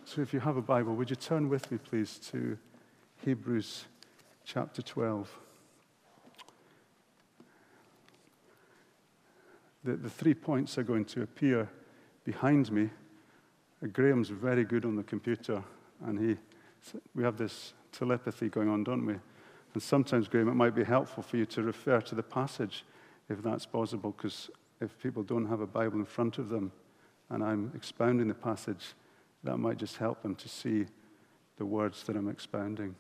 So if you have a Bible, would you turn with me, please, to Hebrews chapter 12. The 3 points are going to appear behind me. Graham's very good on the computer, and we have this telepathy going on, don't we? And sometimes, Graham, it might be helpful for you to refer to the passage, if that's possible, because if people don't have a Bible in front of them, and I'm expounding the passage, that might just help them to see the words that I'm expounding.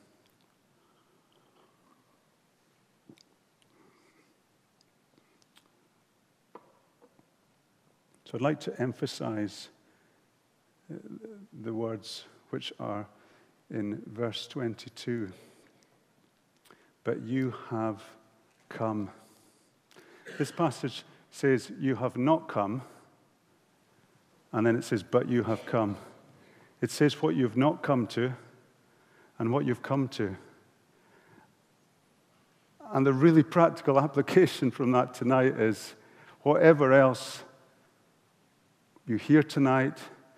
So I'd like to emphasize the words which are in verse 22. But you have come. This passage says, you have not come, and then it says, but you have come. It says what you've not come to and what you've come to. And the really practical application from that tonight is, whatever else you hear tonight,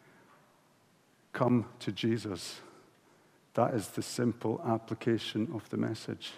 come to Jesus. That is the simple application of the message.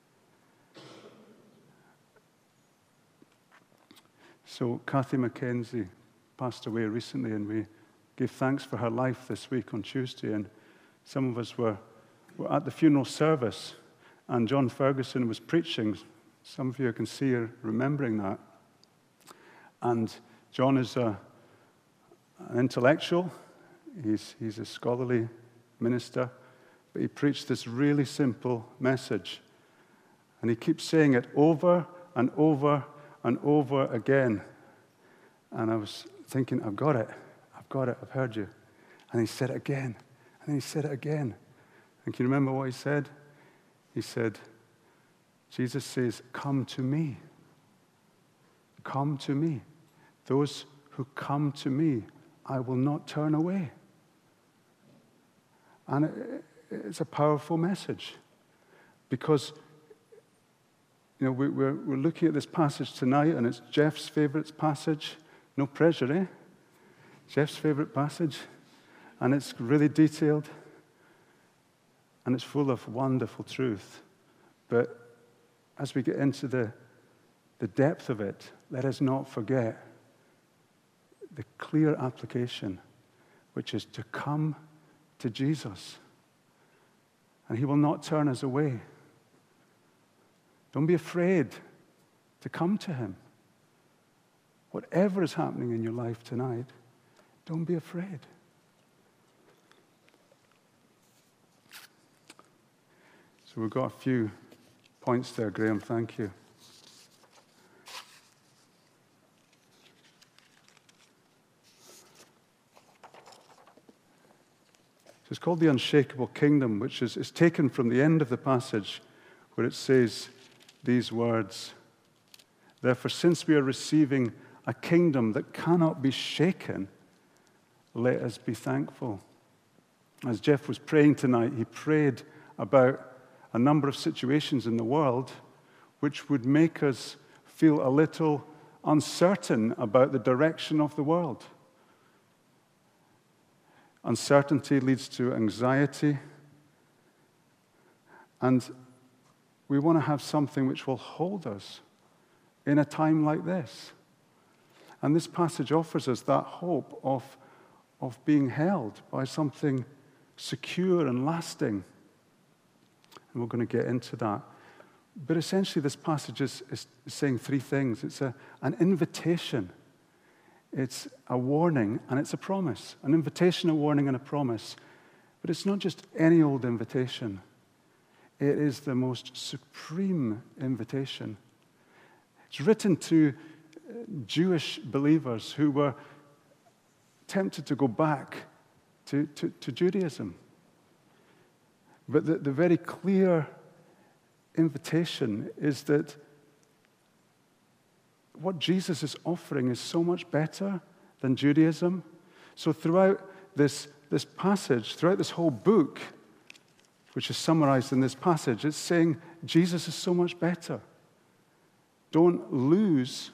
So Kathy Mackenzie passed away recently, and we gave thanks for her life this week on Tuesday. And some of us were at the funeral service, and John Ferguson was preaching. Some of you can see her remembering that. And John is an intellectual. He's a scholarly minister, but he preached this really simple message. And he keeps saying it over and over and over again. And I was thinking, I've got it, I've heard you. And he said it again, and then he said it again. And can you remember what he said? He said, Jesus says, come to me. Come to me. Those who come to me, I will not turn away. And it's a powerful message, because we're looking at this passage tonight, and it's Jeff's favorite passage. No pressure, eh? Jeff's favorite passage, and it's really detailed, and it's full of wonderful truth. But as we get into the depth of it, let us not forget the clear application, which is to come to Jesus. And he will not turn us away. Don't be afraid to come to him. Whatever is happening in your life tonight, don't be afraid. So we've got a few points there, Graham. Thank you. It's called the unshakable kingdom, which is taken from the end of the passage where it says these words. Therefore, since we are receiving a kingdom that cannot be shaken, let us be thankful. As Jeff was praying tonight, he prayed about a number of situations in the world which would make us feel a little uncertain about the direction of the world. Uncertainty leads to anxiety, and we want to have something which will hold us in a time like this. And this passage offers us that hope of being held by something secure and lasting. And we're going to get into that. But essentially, this passage is saying three things. It's an invitation. It's a warning, and it's a promise. An invitation, a warning, and a promise. But it's not just any old invitation. It is the most supreme invitation. It's written to Jewish believers who were tempted to go back to Judaism. But the very clear invitation is that what Jesus is offering is so much better than Judaism. So throughout this passage, throughout this whole book, which is summarized in this passage, it's saying Jesus is so much better. Don't lose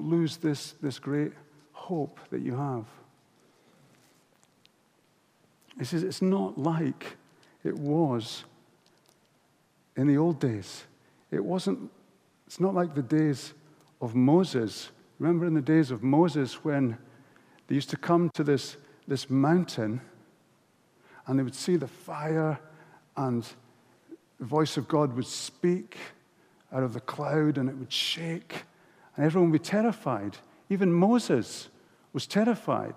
this great hope that you have. He says it's not like it was in the old days. It's not like the days of Moses. Remember in the days of Moses when they used to come to this mountain and they would see the fire and the voice of God would speak out of the cloud and it would shake and everyone would be terrified. Even Moses was terrified.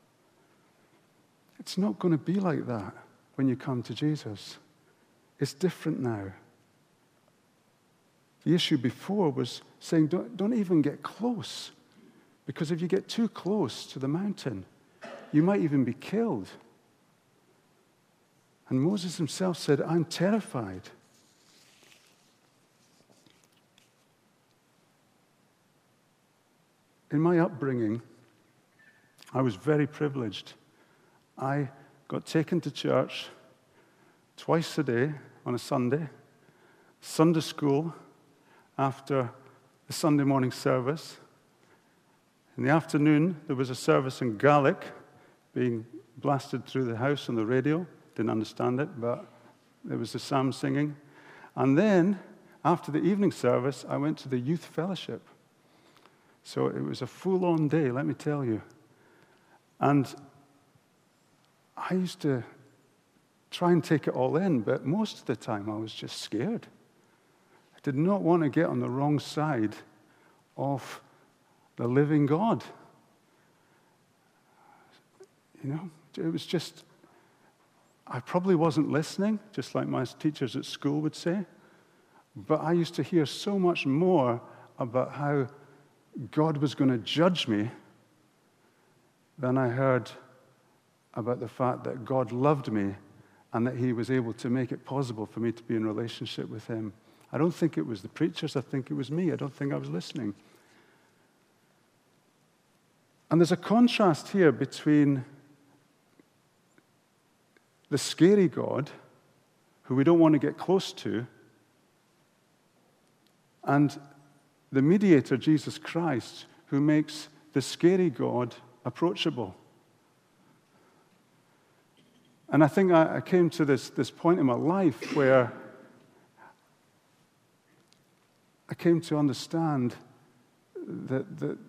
It's not going to be like that when you come to Jesus. It's different now. The issue before was saying, don't even get close, because if you get too close to the mountain, you might even be killed. And Moses himself said, I'm terrified. In my upbringing, I was very privileged. I got taken to church twice a day on a Sunday, Sunday school after the Sunday morning service. In the afternoon, there was a service in Gaelic being blasted through the house on the radio. Didn't understand it, but there was the psalm singing. And then, after the evening service, I went to the youth fellowship. So it was a full-on day, let me tell you. And I used to try and take it all in, but most of the time I was just scared. I did not want to get on the wrong side of the living God. You know, it was just, I probably wasn't listening, just like my teachers at school would say, but I used to hear so much more about how God was going to judge me than I heard about the fact that God loved me and that he was able to make it possible for me to be in relationship with him. I don't think it was the preachers, I think it was me. I don't think I was listening. And there's a contrast here between the scary God, who we don't want to get close to, and the mediator, Jesus Christ, who makes the scary God approachable. And I think I came to this point in my life where I came to understand that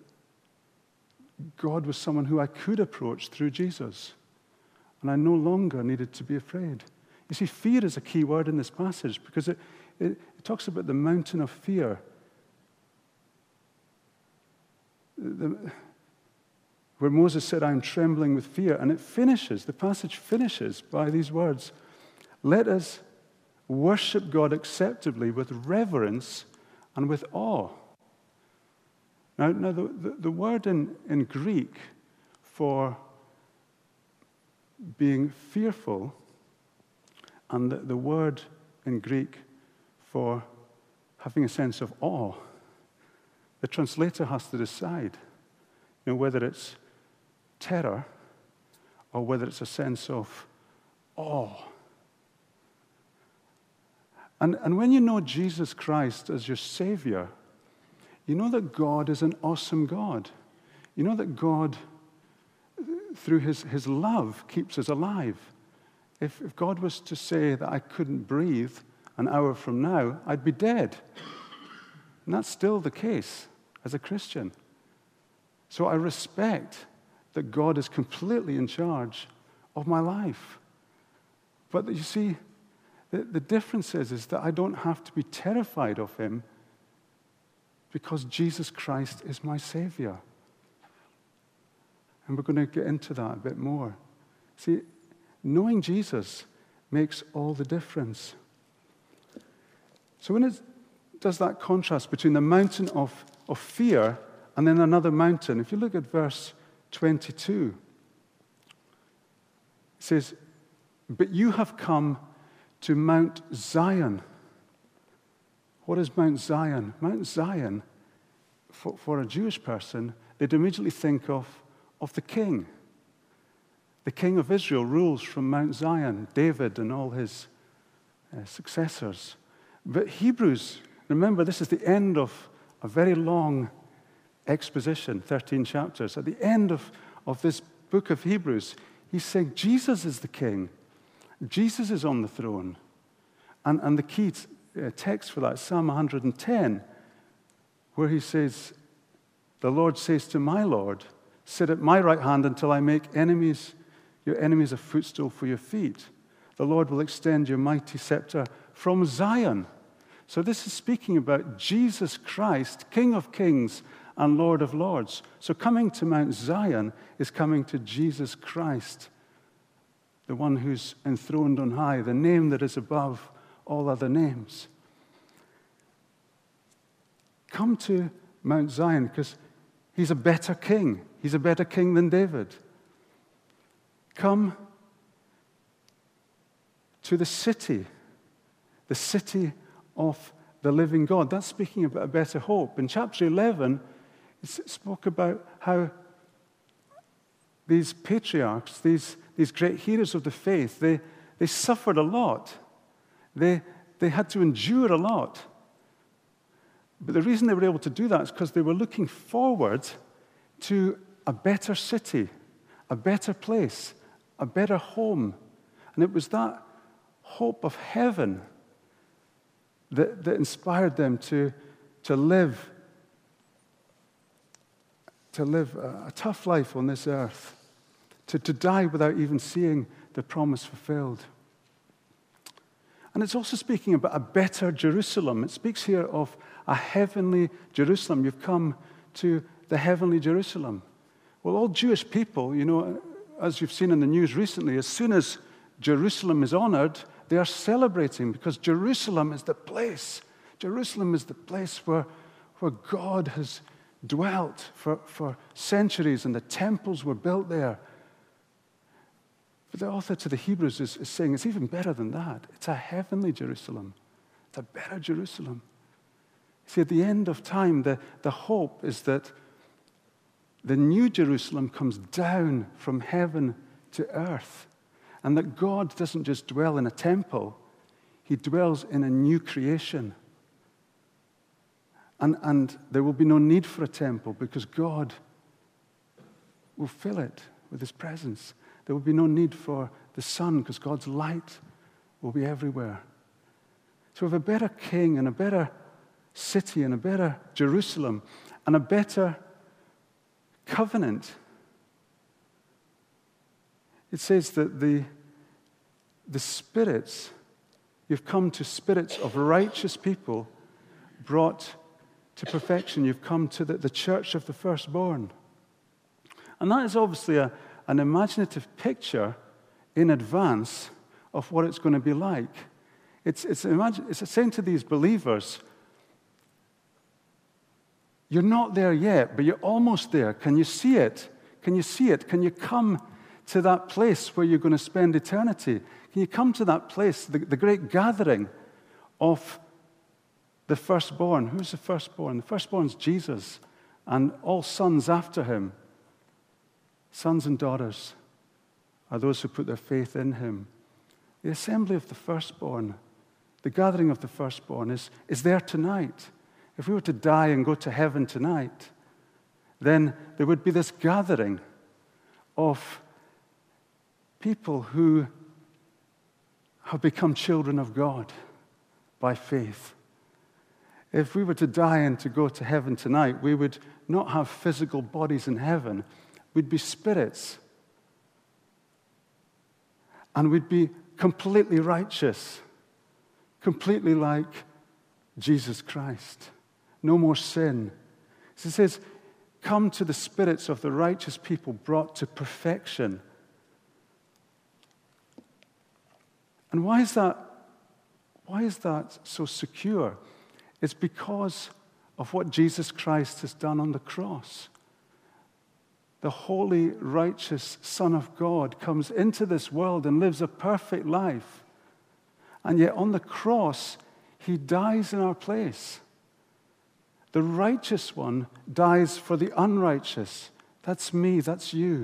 God was someone who I could approach through Jesus. And I no longer needed to be afraid. You see, fear is a key word in this passage because it talks about the mountain of fear. Where Moses said, I'm trembling with fear. And the passage finishes by these words, let us worship God acceptably with reverence and with awe. Now the word in Greek for being fearful and the word in Greek for having a sense of awe, the translator has to decide, whether it's terror or whether it's a sense of awe. And when you know Jesus Christ as your Savior, you know that God is an awesome God. You know that God, through his love, keeps us alive. If God was to say that I couldn't breathe an hour from now, I'd be dead. And that's still the case as a Christian. So I respect that God is completely in charge of my life. But you see, the difference is that I don't have to be terrified of him because Jesus Christ is my Savior. And we're going to get into that a bit more. See, knowing Jesus makes all the difference. So when it does that contrast between the mountain of fear and then another mountain, if you look at verse 22, it says, but you have come to Mount Zion. What is Mount Zion? Mount Zion, for a Jewish person, they'd immediately think of the king. The king of Israel rules from Mount Zion, David and all his successors. But Hebrews, remember, this is the end of a very long exposition, 13 chapters. At the end of this book of Hebrews, He's saying Jesus is the king. Jesus is on the throne. And the key text for that, Psalm 110, where he says, the Lord says to my Lord, sit at my right hand until I make your enemies a footstool for your feet. The Lord will extend your mighty scepter from Zion. So this is speaking about Jesus Christ, King of kings and Lord of lords. So coming to Mount Zion is coming to Jesus Christ, the one who's enthroned on high, the name that is above all other names. Come to Mount Zion because he's a better king. He's a better king than David. Come to the city of the living God. That's speaking about a better hope. In chapter 11, it spoke about how these patriarchs, these great heroes of the faith, they suffered a lot. They had to endure a lot. But the reason they were able to do that is because they were looking forward to a better city, a better place, a better home. And it was that hope of heaven that inspired them to live a tough life on this earth, to die without even seeing the promise fulfilled. And it's also speaking about a better Jerusalem. It speaks here of a heavenly Jerusalem. You've come to the heavenly Jerusalem. Well, all Jewish people, as you've seen in the news recently, as soon as Jerusalem is honored, they are celebrating because Jerusalem is the place. Jerusalem is the place where God has dwelt for centuries, and the temples were built there. But the author to the Hebrews is saying it's even better than that. It's a heavenly Jerusalem. It's a better Jerusalem. See, at the end of time, the hope is that the new Jerusalem comes down from heaven to earth, and that God doesn't just dwell in a temple, he dwells in a new creation. And there will be no need for a temple because God will fill it with his presence. There will be no need for the sun because God's light will be everywhere. So we have a better king and a better city and a better Jerusalem and a better covenant. It says that the spirits, you've come to spirits of righteous people brought to perfection. You've come to the church of the firstborn. And that is obviously an imaginative picture in advance of what it's going to be like. It's saying to these believers, you're not there yet, but you're almost there. Can you see it? Can you see it? Can you come to that place where you're going to spend eternity? Can you come to that place, the great gathering of the firstborn? Who's the firstborn? The firstborn's Jesus, and all sons after him. Sons and daughters are those who put their faith in him. The assembly of the firstborn, the gathering of the firstborn is there tonight. If we were to die and go to heaven tonight, then there would be this gathering of people who have become children of God by faith. If we were to die and to go to heaven tonight, we would not have physical bodies in heaven. We'd be spirits. And we'd be completely righteous, completely like Jesus Christ. No more sin. So it says, come to the spirits of the righteous people brought to perfection. And why is that so secure? It's because of what Jesus Christ has done on the cross. The holy, righteous Son of God comes into this world and lives a perfect life. And yet on the cross, he dies in our place. The righteous one dies for the unrighteous. That's me, that's you.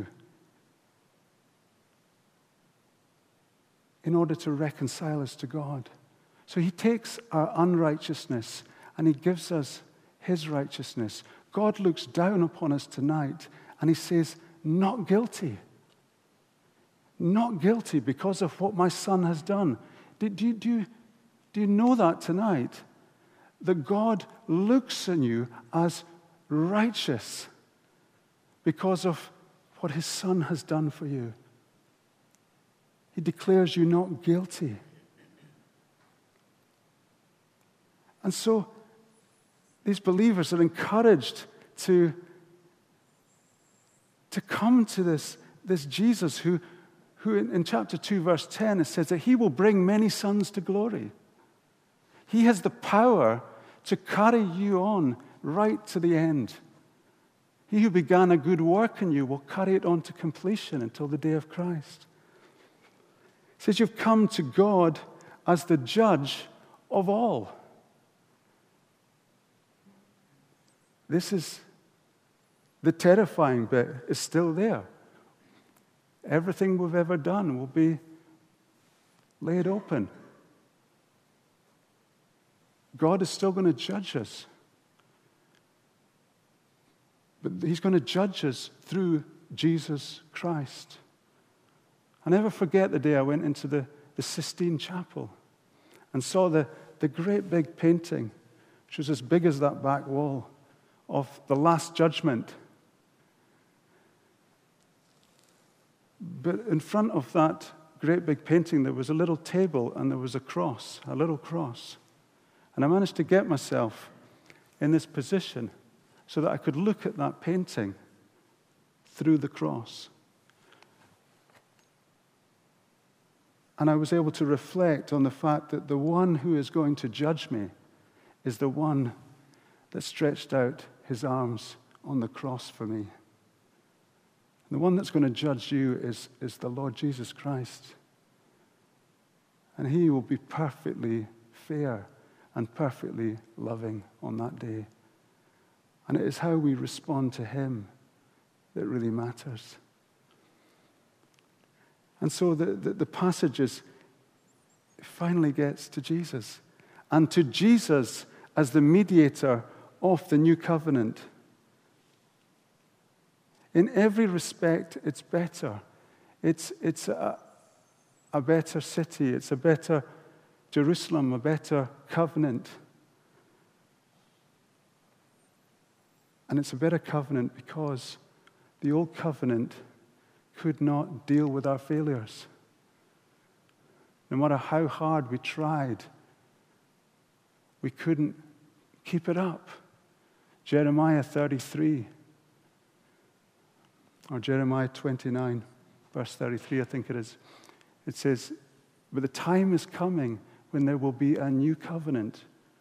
In order to reconcile us to God. So he takes our unrighteousness and he gives us his righteousness. God looks down upon us tonight and he says, not guilty. not guilty because of what my son has done. Do you know that tonight? That God looks on you as righteous because of what his son has done for you. He declares you not guilty. And so these believers are encouraged to come to this Jesus who in chapter 2, verse 10, it says that he will bring many sons to glory. He has the power to carry you on right to the end. He who began a good work in you will carry it on to completion until the day of Christ. It says you've come to God as the judge of all. This is the terrifying bit, is still there. Everything we've ever done will be laid open. God is still going to judge us. But he's going to judge us through Jesus Christ. I never forget the day I went into the Sistine Chapel and saw the great big painting, which was as big as that back wall, of the Last Judgment. But in front of that great big painting, there was a little table and there was a cross, a little cross. And I managed to get myself in this position so that I could look at that painting through the cross. And I was able to reflect on the fact that the one who is going to judge me is the one that stretched out his arms on the cross for me. The one that's going to judge you is the Lord Jesus Christ. And he will be perfectly fair and perfectly loving on that day. And it is how we respond to him that really matters. And so the passage finally gets to Jesus. And to Jesus as the mediator of the new covenant. In every respect, it's better. It's a better city. It's a better Jerusalem, a better covenant. And it's a better covenant because the old covenant could not deal with our failures. No matter how hard we tried, we couldn't keep it up. Jeremiah 33, or Jeremiah 29, verse 33, I think it is. It says, but the time is coming when there will be a new covenant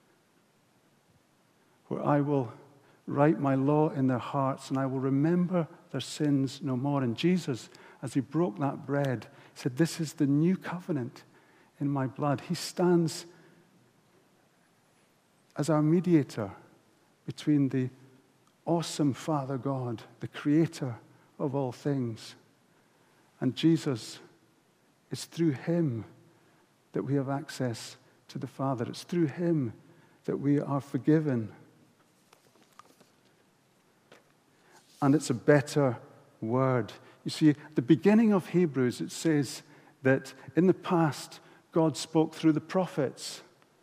where I will write my law in their hearts and I will remember their sins no more. And Jesus, as he broke that bread, said, this is the new covenant in my blood. He stands as our mediator between the awesome Father God, the creator of all things. And Jesus, it's through him that we have access to the Father. It's through him that we are forgiven. And it's a better word. You see, at the beginning of Hebrews, it says that in the past, God spoke through the prophets.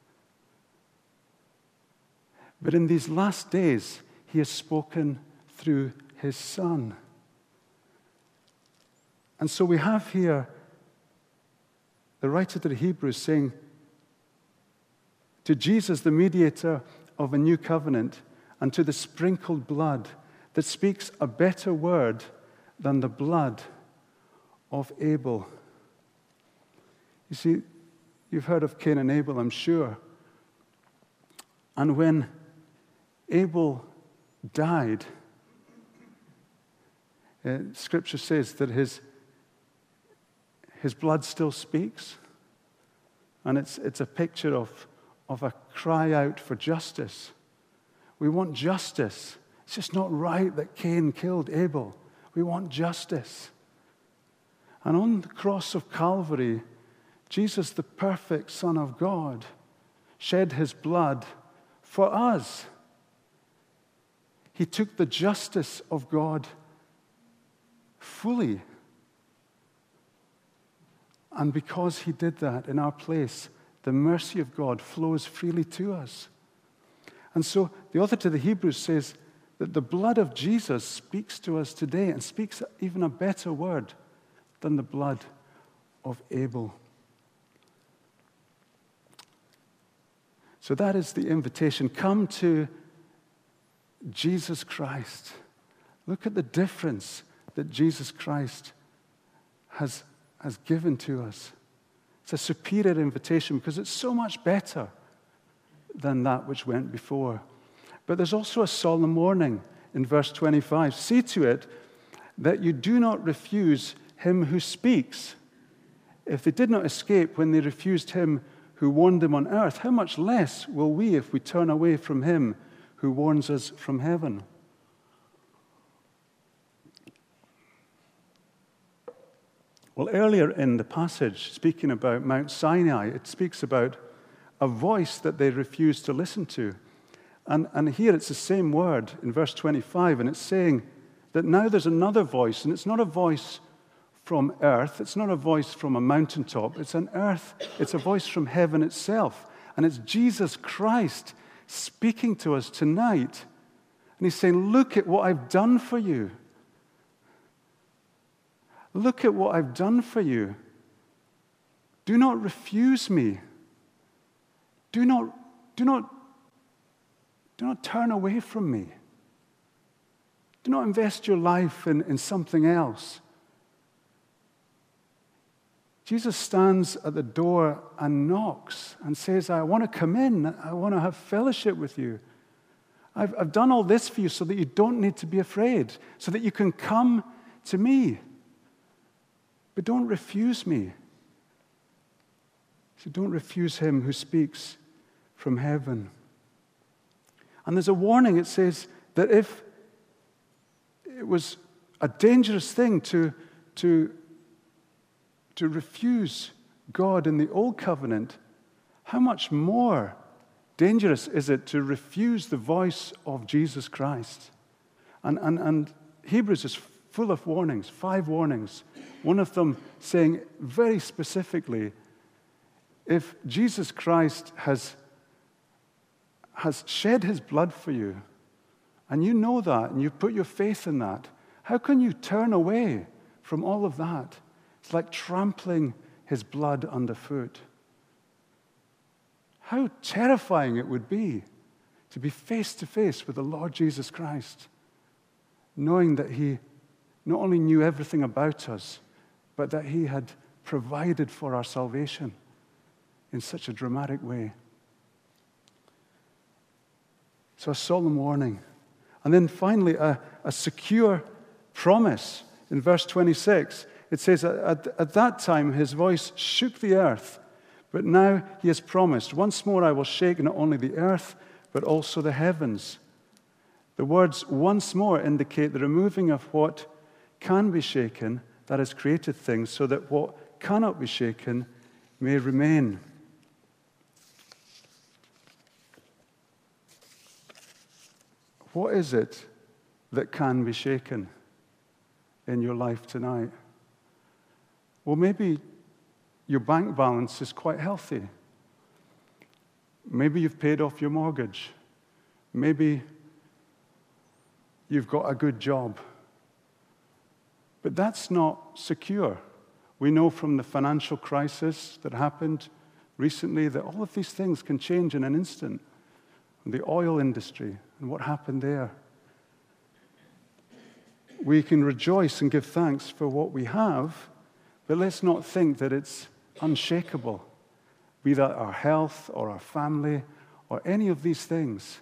But in these last days, he has spoken through his Son. And so we have here the writer to the Hebrews saying, to Jesus, the mediator of a new covenant, and to the sprinkled blood that speaks a better word than the blood of Abel. You see, you've heard of Cain and Abel, I'm sure. And when Abel died, Scripture says that his blood still speaks. And it's a picture of a cry out for justice. We want justice. It's just not right that Cain killed Abel. We want justice. And on the cross of Calvary, Jesus, the perfect Son of God, shed his blood for us. He took the justice of God fully. And because he did that in our place, the mercy of God flows freely to us. And so the author to the Hebrews says that the blood of Jesus speaks to us today and speaks even a better word than the blood of Abel. So that is the invitation. Come to Jesus Christ. Look at the difference that Jesus Christ has given to us. It's a superior invitation because it's so much better than that which went before. But there's also a solemn warning in verse 25. See to it that you do not refuse him who speaks. If they did not escape when they refused him who warned them on earth, how much less will we if we turn away from him who warns us from heaven? Well, earlier in the passage, speaking about Mount Sinai, it speaks about a voice that they refused to listen to. And here it's the same word in verse 25, and it's saying that now there's another voice, and it's not a voice from earth, it's not a voice from a mountaintop, it's a voice from heaven itself. And it's Jesus Christ speaking to us tonight. And he's saying, look at what I've done for you. Look at what I've done for you. Do not refuse me. Do not turn away from me. Do not invest your life in something else. Jesus stands at the door and knocks and says, I want to come in. I want to have fellowship with you. I've done all this for you so that you don't need to be afraid, so that you can come to me. But don't refuse me. So don't refuse him who speaks from heaven. And there's a warning. It says that if it was a dangerous thing to refuse God in the old covenant, how much more dangerous is it to refuse the voice of Jesus Christ? And Hebrews is full of warnings, 5 warnings. One of them saying very specifically, if Jesus Christ has shed his blood for you, and you know that, and you've put your faith in that, how can you turn away from all of that? It's like trampling his blood underfoot. How terrifying it would be to be face to face with the Lord Jesus Christ, knowing that he not only knew everything about us, but that he had provided for our salvation in such a dramatic way. So a solemn warning. And then finally, a secure promise. In verse 26, it says, at that time his voice shook the earth, but now he has promised, once more I will shake not only the earth, but also the heavens. The words once more indicate the removing of what can be shaken, that is created things, so that what cannot be shaken may remain. What is it that can be shaken in your life tonight? Well, maybe your bank balance is quite healthy. Maybe you've paid off your mortgage. Maybe you've got a good job. But that's not secure. We know from the financial crisis that happened recently that all of these things can change in an instant. The oil industry and what happened there. We can rejoice and give thanks for what we have, but let's not think that it's unshakable, be that our health or our family or any of these things.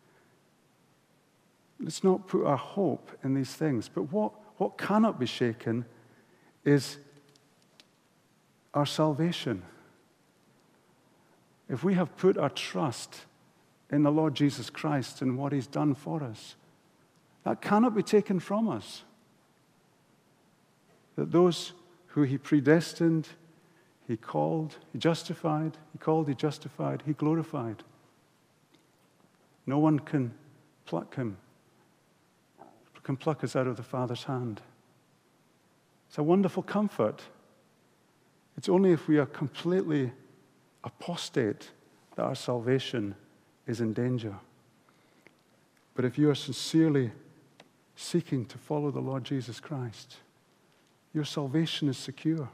Let's not put our hope in these things. But what cannot be shaken is our salvation. If we have put our trust in the Lord Jesus Christ and what he's done for us, that cannot be taken from us. That those who he predestined, he called, he justified, he called, he justified, he glorified. No one can pluck us out of the Father's hand. It's a wonderful comfort It's only if we are completely apostate that our salvation is in danger. But if you are sincerely seeking to follow the Lord Jesus Christ, your salvation is secure.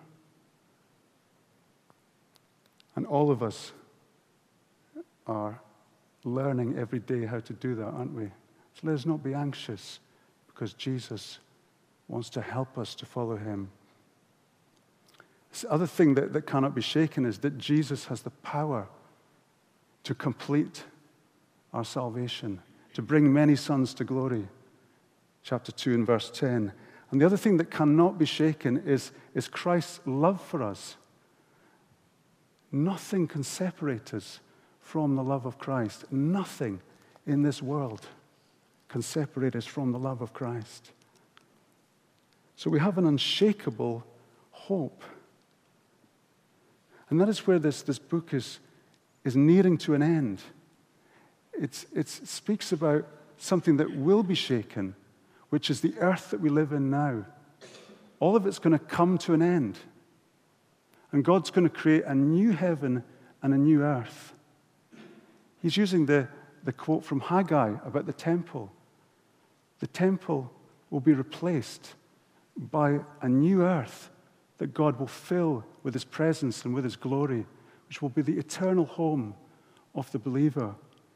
And all of us are learning every day how to do that, aren't we? So let us not be anxious, because Jesus wants to help us to follow him. The other thing that cannot be shaken is that Jesus has the power to complete our salvation, to bring many sons to glory. Chapter 2 and verse 10. And the other thing that cannot be shaken is Christ's love for us. Nothing can separate us from the love of Christ. Nothing in this world can separate us from the love of Christ. So we have an unshakable hope. And that is where this book is nearing to an end. It speaks about something that will be shaken, which is the earth that we live in now. All of it's going to come to an end. And God's going to create a new heaven and a new earth. He's using the quote from Haggai about the temple. The temple will be replaced by a new earth that God will fill with his presence and with his glory, which will be the eternal home of the believer.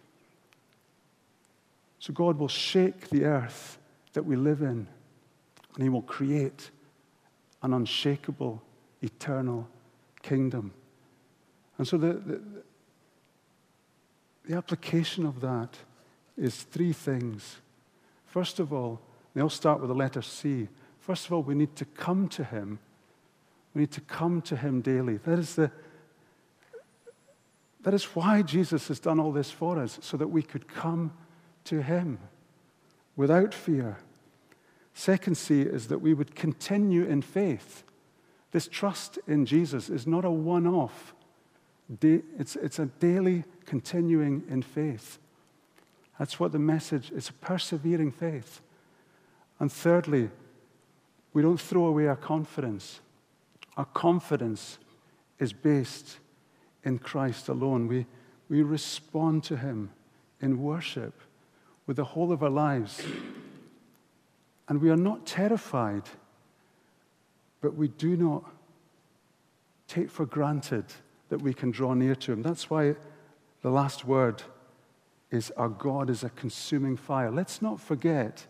So God will shake the earth that we live in, and he will create an unshakable, eternal kingdom. And so the application of that is three things. First of all, they all start with the letter C. First of all, we need to come to him. We need to come to him daily. That is why Jesus has done all this for us, so that we could come to him without fear. Second C is that we would continue in faith. This trust in Jesus is not a one-off. It's a daily continuing in faith. That's what the message is, a persevering faith. And thirdly, we don't throw away our confidence. Our confidence is based in Christ alone. We respond to him in worship with the whole of our lives. And we are not terrified, but we do not take for granted that we can draw near to him. That's why the last word is, our God is a consuming fire. Let's not forget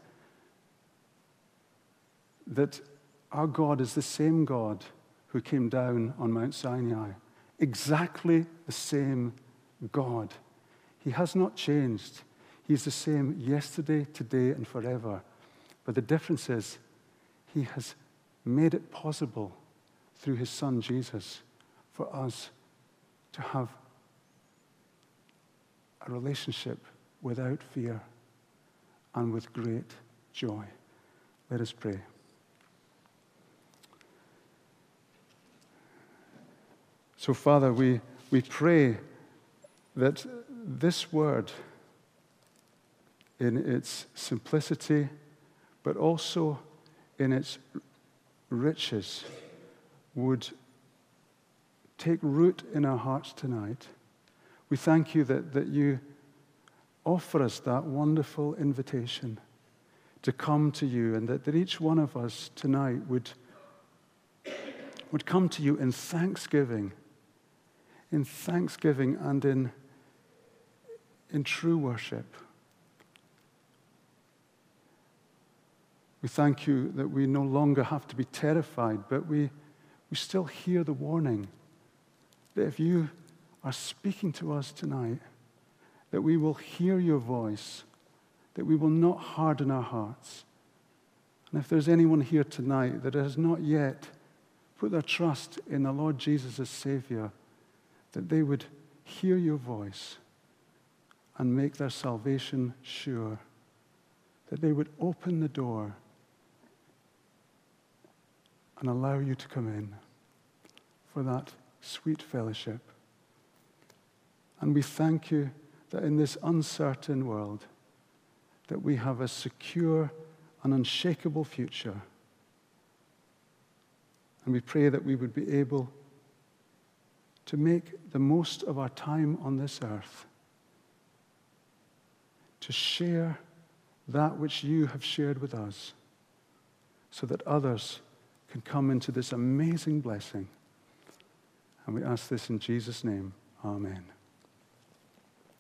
that our God is the same God who came down on Mount Sinai. Exactly the same God. He has not changed. He's the same yesterday, today, and forever. But the difference is, he has made it possible through his Son Jesus for us to have a relationship without fear and with great joy. Let us pray. So, Father, we pray that this word, in its simplicity, but also in its riches, would take root in our hearts tonight. We thank you that you offer us that wonderful invitation to come to you, and that each one of us tonight would come to you in thanksgiving and in true worship. We thank you that we no longer have to be terrified, but we still hear the warning that if you are speaking to us tonight, that we will hear your voice, that we will not harden our hearts. And if there's anyone here tonight that has not yet put their trust in the Lord Jesus as Savior, that they would hear your voice and make their salvation sure, that they would open the door and allow you to come in for that sweet fellowship. And we thank you that in this uncertain world, that we have a secure and unshakable future. And we pray that we would be able to make the most of our time on this earth, to share that which you have shared with us, so that others can come into this amazing blessing. And we ask this in Jesus' name. Amen.